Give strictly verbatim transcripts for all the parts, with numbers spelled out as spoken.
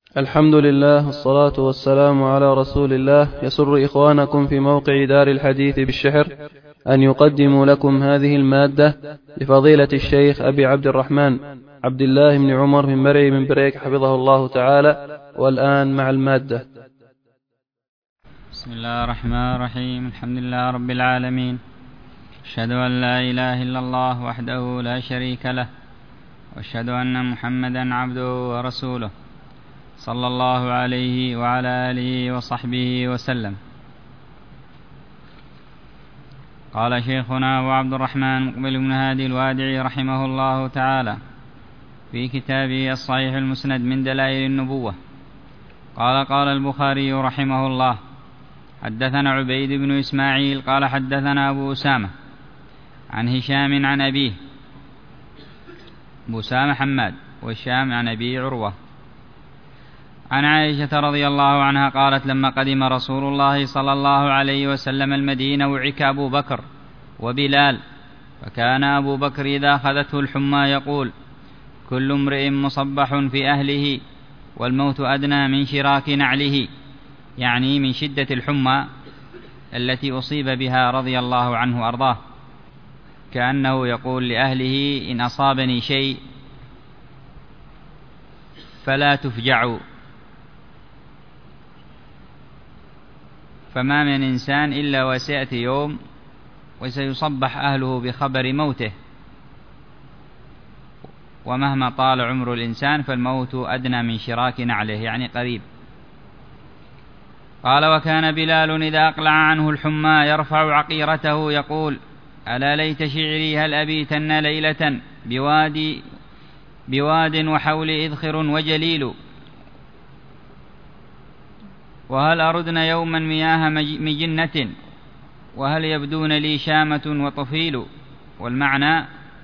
الحمد لله والصلاة والسلام على رسول الله. يسر إخوانكم في موقع دار الحديث بالشحر أن يقدموا لكم هذه المادة لفضيلة الشيخ أبي عبد الرحمن عبد الله بن عمر بن مرعي بن بريك حفظه الله تعالى. والآن مع المادة. بسم الله الرحمن الرحيم. الحمد لله رب العالمين، أشهد أن لا إله إلا الله وحده لا شريك له، وأشهد أن محمدا عبده ورسوله صلى الله عليه وعلى آله وصحبه وسلم. قال شيخنا أبو عبد الرحمن مقبل بن هادي الوادعي رحمه الله تعالى في كتابه الصحيح المسند من دلائل النبوة، قال قال البخاري رحمه الله: حدثنا عبيد بن إسماعيل قال حدثنا أبو أسامة عن هشام عن أبيه، أبو أسامة حماد والشام عن أبيه عروة، عن عائشة رضي الله عنها قالت: لما قدم رسول الله صلى الله عليه وسلم المدينة وعك أبو بكر وبلال، فكان أبو بكر إذا أخذته الحمى يقول: كل امرئ مصبح في أهله والموت أدنى من شراك نعله، يعني من شدة الحمى التي أصيب بها رضي الله عنه أرضاه، كأنه يقول لأهله: إن أصابني شيء فلا تفجعوا، فما من إنسان إلا وسيأتي يوم وسيصبح أهله بخبر موته، ومهما طال عمر الإنسان فالموت أدنى من شراك نعله، يعني قريب. قال: وكان بلال إذا أقلع عنه الحمى يرفع عقيرته يقول: ألا ليت شعري هل أبيتن ليلة بوادي بواد وحول إذخر وجليل، وهل أردن يوما مياه مجنة، وهل يبدون لي شامة وطفيل. والمعنى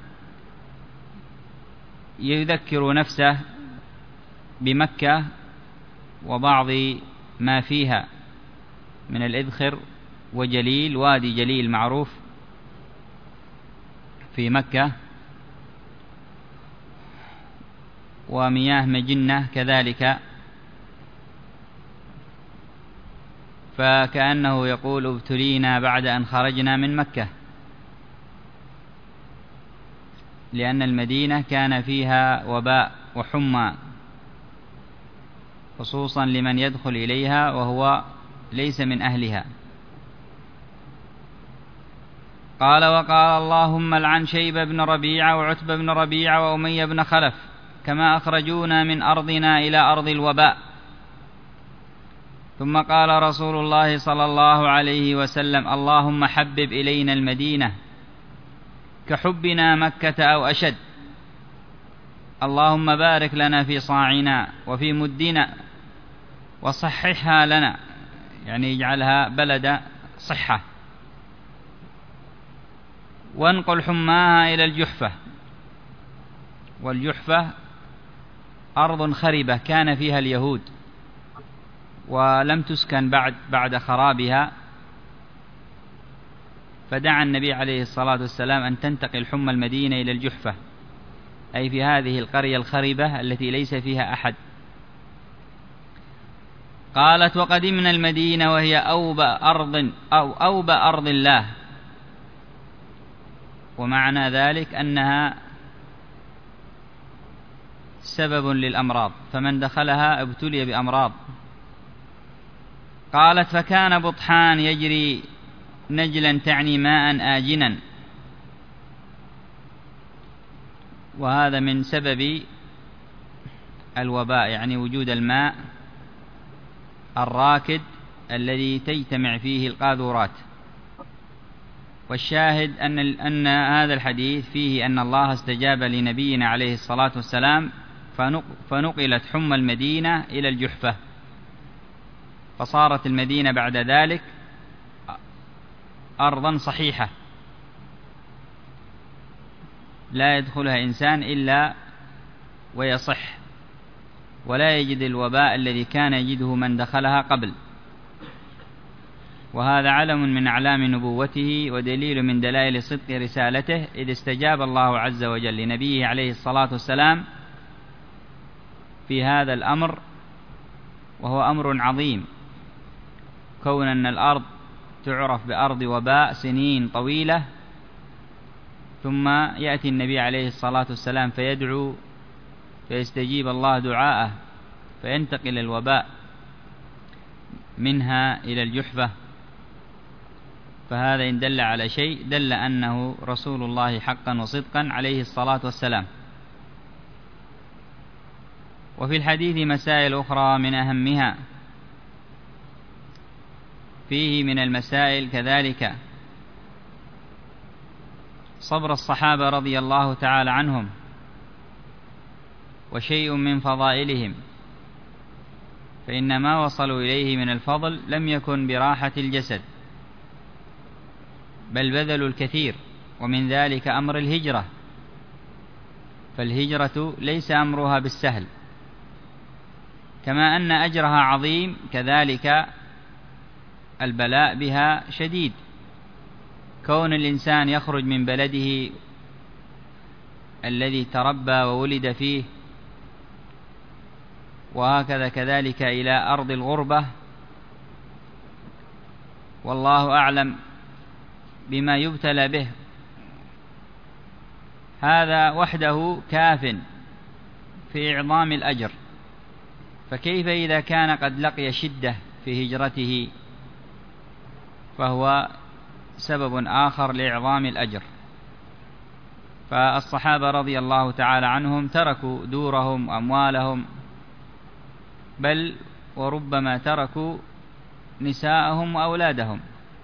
يذكر نفسه بمكة وبعض ما فيها من الإذخر وجليل، وادي جليل معروف في مكة، ومياه مجنة كذلك، فكأنه يقول: ابتلينا بعد أن خرجنا من مكة، لأن المدينة كان فيها وباء وحمى، خصوصا لمن يدخل إليها وهو ليس من أهلها. قال: وقال اللهم العن شيبة بن ربيعة وعتبة بن ربيعة وأمية بن خلف كما أخرجونا من أرضنا إلى أرض الوباء. ثم قال رسول الله صلى الله عليه وسلم: اللهم حبب إلينا المدينة كحبنا مكة أو أشد، اللهم بارك لنا في صاعنا وفي مدنا وصححها لنا، يعني اجعلها بلد صحة، وانقل حماها إلى الجحفة. والجحفة أرض خربة كان فيها اليهود ولم تسكن بعد بعد خرابها، فدعا النبي عليه الصلاة والسلام أن تنتقل حمى المدينة إلى الجحفة، أي في هذه القرية الخربة التي ليس فيها أحد. قالت: وقدمنا المدينة وهي أوبأ أرض أو أوبأ أرض الله، ومعنى ذلك أنها سبب للأمراض، فمن دخلها ابتلي بأمراض. قالت: فكان بطحان يجري نجلا، تعني ماء آجنا، وهذا من سبب الوباء، يعني وجود الماء الراكد الذي تجتمع فيه القاذورات. والشاهد أن, أن هذا الحديث فيه أن الله استجاب لنبينا عليه الصلاة والسلام، فنقلت حمى المدينة إلى الجحفة، فصارت المدينة بعد ذلك أرضا صحيحة لا يدخلها إنسان إلا ويصح، ولا يجد الوباء الذي كان يجده من دخلها قبل. وهذا علم من أعلام نبوته ودليل من دلائل صدق رسالته، إذ استجاب الله عز وجل لنبيه عليه الصلاة والسلام في هذا الأمر وهو أمر عظيم، كون أن الأرض تعرف بأرض وباء سنين طويلة، ثم يأتي النبي عليه الصلاة والسلام فيدعو فيستجيب الله دعاءه فينتقل الوباء منها إلى الجحفة، فهذا إن دل على شيء دل أنه رسول الله حقا وصدقا عليه الصلاة والسلام. وفي الحديث مسائل أخرى من أهمها، فيه من المسائل كذلك صبر الصحابة رضي الله تعالى عنهم، وشيء من فضائلهم، فإن ما وصلوا إليه من الفضل لم يكن براحة الجسد، بل بذلوا الكثير، ومن ذلك أمر الهجرة، فالهجرة ليس أمرها بالسهل، كما أن أجرها عظيم كذلك البلاء بها شديد. كون الإنسان يخرج من بلده الذي تربى وولد فيه، وهكذا كذلك إلى أرض الغربة، والله أعلم بما يبتلى به، هذا وحده كاف في إعظام الأجر، فكيف إذا كان قد لقي شدة في هجرته، فهو سبب آخر لإعظام الأجر. فالصحابة رضي الله تعالى عنهم تركوا دورهم وأموالهم، بل وربما تركوا نساءهم وأولادهم،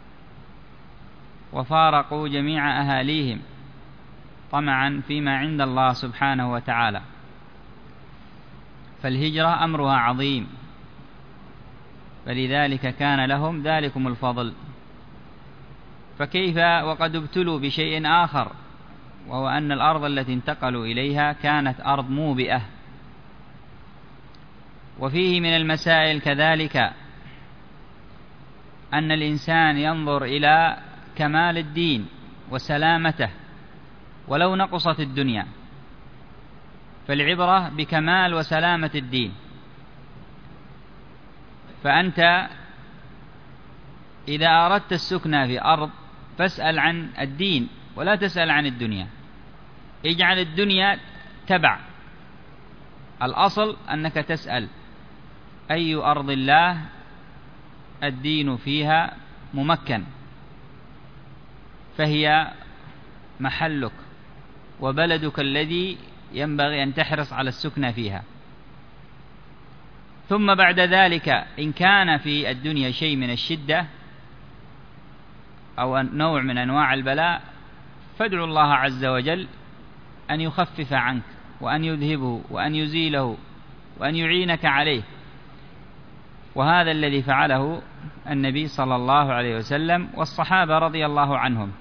وفارقوا جميع أهاليهم طمعا فيما عند الله سبحانه وتعالى. فالهجرة أمرها عظيم، فلذلك كان لهم ذلكم الفضل. فكيف وقد ابتلوا بشيء آخر، وهو أن الأرض التي انتقلوا إليها كانت أرض موبئة. وفيه من المسائل كذلك أن الإنسان ينظر إلى كمال الدين وسلامته ولو نقصت الدنيا، فالعبرة بكمال وسلامة الدين. فأنت إذا أردت السكنى في أرض فاسأل عن الدين ولا تسأل عن الدنيا، اجعل الدنيا تبع، الأصل أنك تسأل أي أرض الله الدين فيها ممكن، فهي محلك وبلدك الذي ينبغي أن تحرص على السكنى فيها. ثم بعد ذلك إن كان في الدنيا شيء من الشدة أو نوع من أنواع البلاء، فادعو الله عز وجل أن يخفف عنك وأن يذهبه وأن يزيله وأن يعينك عليه. وهذا الذي فعله النبي صلى الله عليه وسلم والصحابة رضي الله عنهم،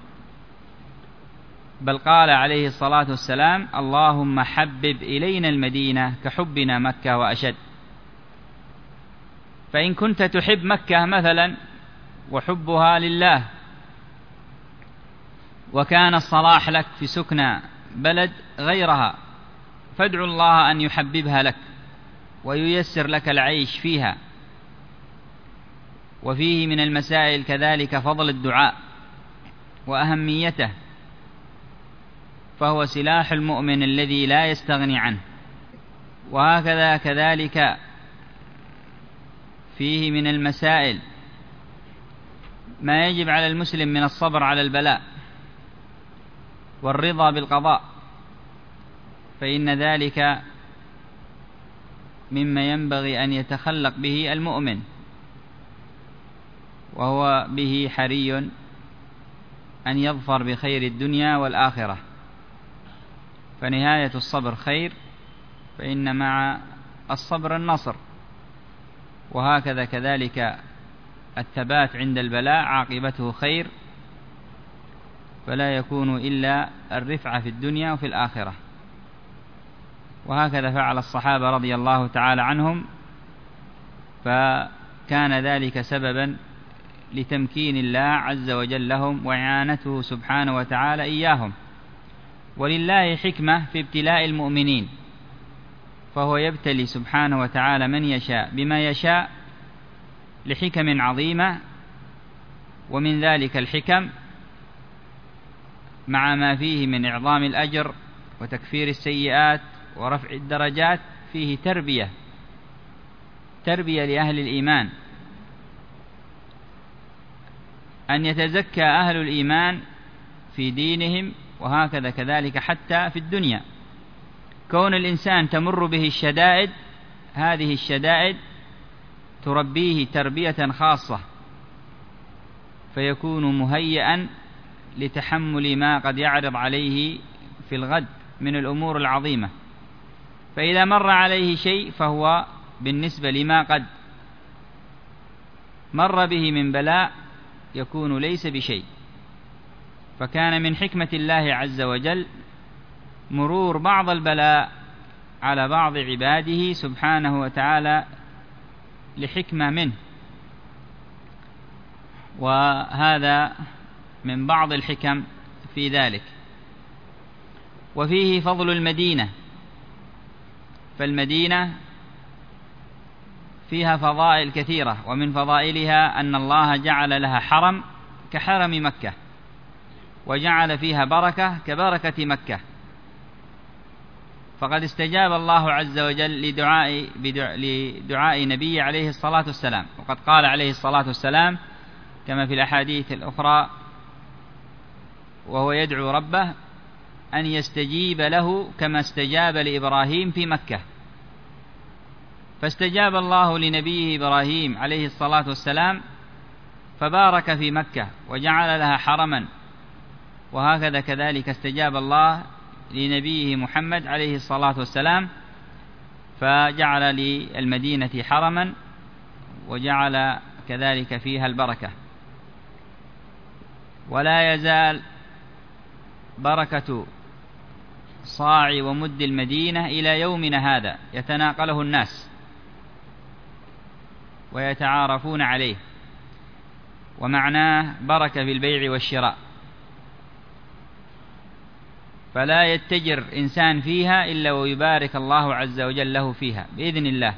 بل قال عليه الصلاة والسلام: اللهم حبب إلينا المدينة كحبنا مكة وأشد. فإن كنت تحب مكة مثلا وحبها لله، وكان الصلاح لك في سكنى بلد غيرها، فادعو الله أن يحببها لك وييسر لك العيش فيها. وفيه من المسائل كذلك فضل الدعاء وأهميته، فهو سلاح المؤمن الذي لا يستغني عنه. وهكذا كذلك فيه من المسائل ما يجب على المسلم من الصبر على البلاء والرضا بالقضاء، فإن ذلك مما ينبغي أن يتخلق به المؤمن، وهو به حري أن يظفر بخير الدنيا والآخرة. فنهاية الصبر خير، فإن مع الصبر النصر. وهكذا كذلك الثبات عند البلاء عاقبته خير، فلا يكون إلا الرفعة في الدنيا وفي الآخرة. وهكذا فعل الصحابة رضي الله تعالى عنهم، فكان ذلك سببا لتمكين الله عز وجل لهم وإعانته سبحانه وتعالى إياهم. ولله حكمة في ابتلاء المؤمنين، فهو يبتلي سبحانه وتعالى من يشاء بما يشاء لحكم عظيمة، ومن ذلك الحكم مع ما فيه من إعظام الأجر وتكفير السيئات ورفع الدرجات فيه تربية تربية لأهل الإيمان، أن يتزكى أهل الإيمان في دينهم، وهكذا كذلك حتى في الدنيا. كون الإنسان تمر به الشدائد، هذه الشدائد تربيه تربية خاصة، فيكون مهيئا لتحمل ما قد يعرض عليه في الغد من الأمور العظيمة. فإذا مر عليه شيء فهو بالنسبة لما قد مر به من بلاء يكون ليس بشيء. فكان من حكمة الله عز وجل مرور بعض البلاء على بعض عباده سبحانه وتعالى لحكمة منه، وهذا من بعض الحكم في ذلك. وفيه فضل المدينة، فالمدينة فيها فضائل كثيرة، ومن فضائلها أن الله جعل لها حرم كحرم مكة، وجعل فيها بركة كبركة مكة. فقد استجاب الله عز وجل لدعاء, لدعاء نبي عليه الصلاة والسلام، وقد قال عليه الصلاة والسلام كما في الأحاديث الأخرى وهو يدعو ربه أن يستجيب له كما استجاب لإبراهيم في مكة. فاستجاب الله لنبيه إبراهيم عليه الصلاة والسلام فبارك في مكة وجعل لها حرما، وهكذا كذلك استجاب الله لنبيه محمد عليه الصلاة والسلام فجعل للمدينة حرما وجعل كذلك فيها البركة. ولا يزال بركة صاع ومد المدينة إلى يومنا هذا يتناقله الناس ويتعارفون عليه، ومعناه بركة في البيع والشراء، فلا يتجر إنسان فيها إلا ويبارك الله عز وجل له فيها بإذن الله.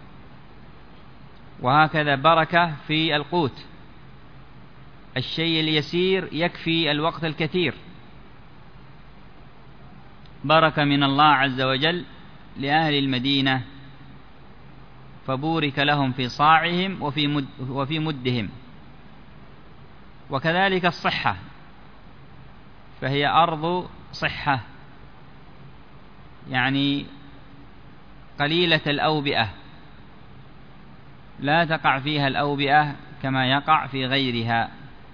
وهكذا بركة في القوت، الشيء اليسير يكفي الوقت الكثير، بركة من الله عز وجل لأهل المدينة، فبورك لهم في صاعهم وفي, مد وفي مدهم. وكذلك الصحة، فهي أرض صحة، يعني قليلة الأوبئة، لا تقع فيها الأوبئة كما يقع في غيرها.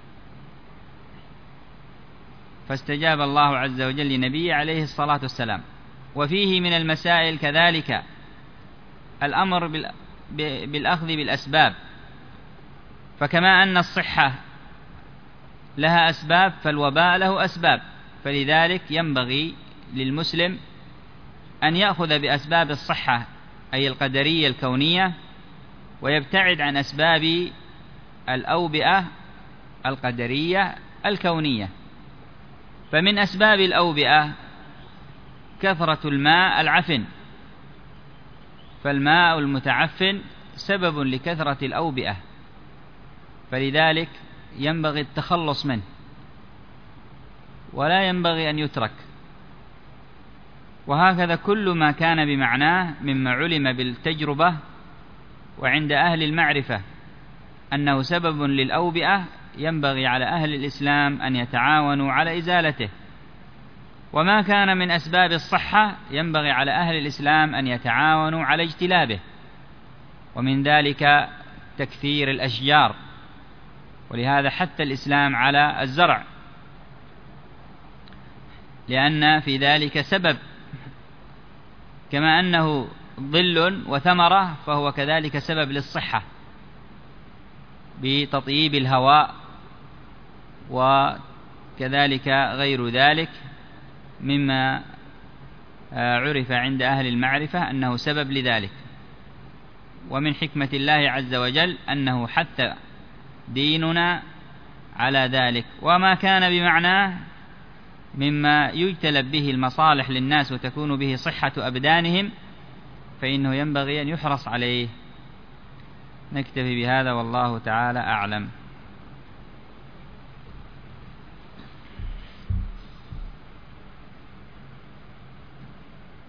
فاستجاب الله عز وجل لنبيه عليه الصلاة والسلام. وفيه من المسائل كذلك الأمر بالأخذ بالأسباب، فكما أن الصحة لها أسباب فالوباء له أسباب، فلذلك ينبغي للمسلم أن يأخذ بأسباب الصحة أي القدرية الكونية، ويبتعد عن أسباب الأوبئة القدرية الكونية. فمن أسباب الأوبئة كثرة الماء العفن، فالماء المتعفن سبب لكثرة الأوبئة، فلذلك ينبغي التخلص منه ولا ينبغي أن يترك. وهكذا كل ما كان بمعناه مما علم بالتجربة وعند أهل المعرفة أنه سبب للأوبئة ينبغي على أهل الإسلام أن يتعاونوا على إزالته، وما كان من أسباب الصحة ينبغي على أهل الإسلام أن يتعاونوا على اجتلابه. ومن ذلك تكثير الأشجار، ولهذا حث الإسلام على الزرع، لأن في ذلك سبب، كما أنه ظل وثمرة فهو كذلك سبب للصحة بتطييب الهواء، وكذلك غير ذلك مما عرف عند أهل المعرفة أنه سبب لذلك. ومن حكمة الله عز وجل أنه حث ديننا على ذلك. وما كان بمعناه مما يجتلب به المصالح للناس وتكون به صحة أبدانهم فإنه ينبغي أن يحرص عليه. نكتفي بهذا والله تعالى أعلم.